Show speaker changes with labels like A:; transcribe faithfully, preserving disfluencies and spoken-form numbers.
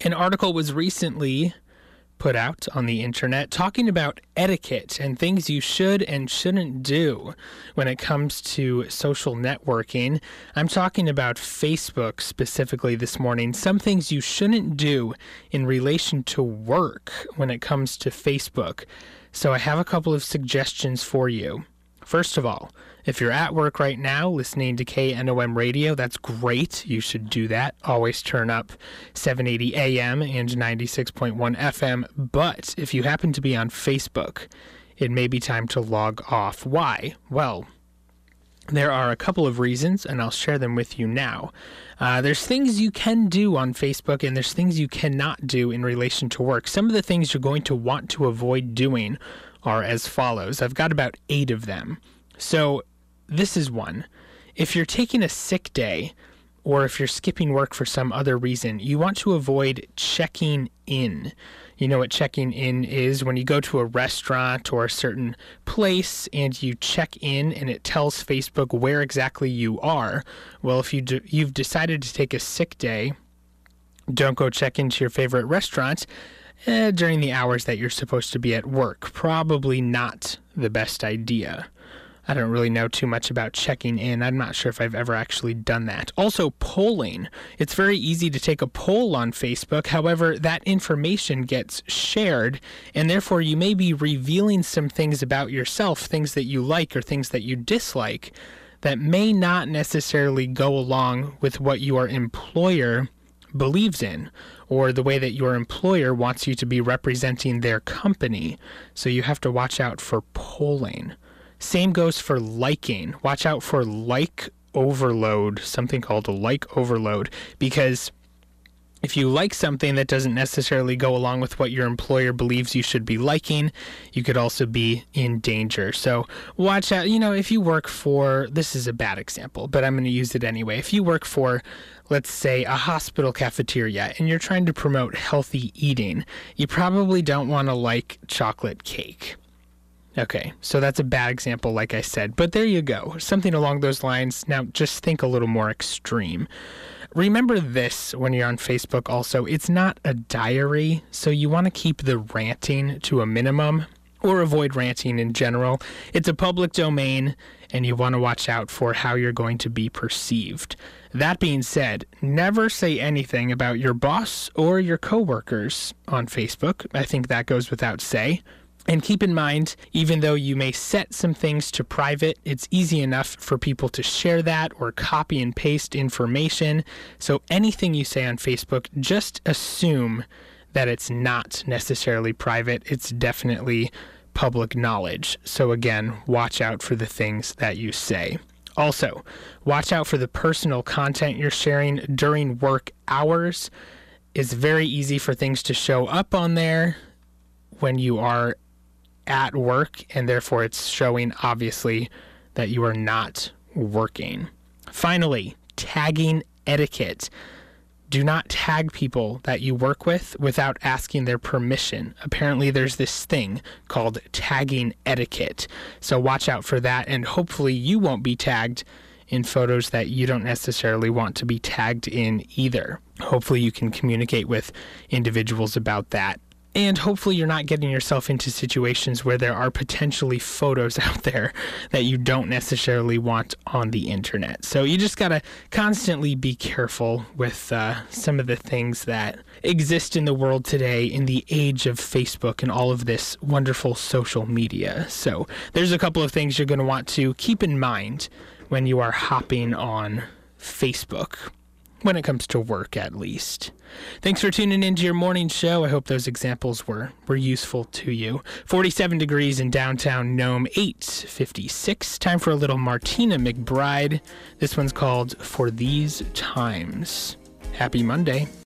A: An article was recently put out on the internet talking about etiquette and things you should and shouldn't do when it comes to social networking. I'm talking about Facebook specifically this morning. Some things you shouldn't do in relation to work when it comes to Facebook. So I have a couple of suggestions for you. First of all, if you're at work right now listening to K N O M radio, that's great. You should do that. Always turn up seven eighty A M and ninety-six point one F M. But if you happen to be on Facebook, it may be time to log off. Why? Well, there are a couple of reasons, and I'll share them with you now. Uh, there's things you can do on Facebook, and there's things you cannot do in relation to work. Some of the things you're going to want to avoid doing are as follows. I've got about eight of them. So this is one. If you're taking a sick day, or if you're skipping work for some other reason, you want to avoid checking in. You know what checking in is? When you go to a restaurant or a certain place and you check in and it tells Facebook where exactly you are. Well, if you do, you've decided to take a sick day, don't go check into your favorite restaurant eh, during the hours that you're supposed to be at work. Probably not the best idea. I don't really know too much about checking in. I'm not sure if I've ever actually done that. Also, polling. It's very easy to take a poll on Facebook. However, that information gets shared, and therefore you may be revealing some things about yourself, things that you like or things that you dislike, that may not necessarily go along with what your employer believes in, or the way that your employer wants you to be representing their company. So you have to watch out for polling. Same goes for liking. Watch out for like overload, something called a like overload, because if you like something that doesn't necessarily go along with what your employer believes you should be liking, you could also be in danger. So watch out. You know, if you work for, this is a bad example, but I'm going to use it anyway. If you work for, let's say, a hospital cafeteria and you're trying to promote healthy eating, you probably don't want to like chocolate cake. Okay, so that's a bad example, like I said, but there you go. Something along those lines. Now, just think a little more extreme. Remember this when you're on Facebook also. It's not a diary, so you want to keep the ranting to a minimum, or avoid ranting in general. It's a public domain, and you want to watch out for how you're going to be perceived. That being said, never say anything about your boss or your coworkers on Facebook. I think that goes without say. And keep in mind, even though you may set some things to private, it's easy enough for people to share that or copy and paste information. So anything you say on Facebook, just assume that it's not necessarily private. It's definitely public knowledge. So again, watch out for the things that you say. Also, watch out for the personal content you're sharing during work hours. It's very easy for things to show up on there when you are at work, and therefore it's showing obviously that you are not working. Finally, tagging etiquette. Do not tag people that you work with without asking their permission. Apparently there's this thing called tagging etiquette. So watch out for that, and hopefully you won't be tagged in photos that you don't necessarily want to be tagged in either. Hopefully you can communicate with individuals about that. And hopefully you're not getting yourself into situations where there are potentially photos out there that you don't necessarily want on the internet. So you just got to constantly be careful with uh, some of the things that exist in the world today in the age of Facebook and all of this wonderful social media. So there's a couple of things you're going to want to keep in mind when you are hopping on Facebook, when it comes to work at least. Thanks for tuning into your morning show. I hope those examples were, were useful to you. forty-seven degrees in downtown Nome, eight fifty-six. Time for a little Martina McBride. This one's called For These Times. Happy Monday.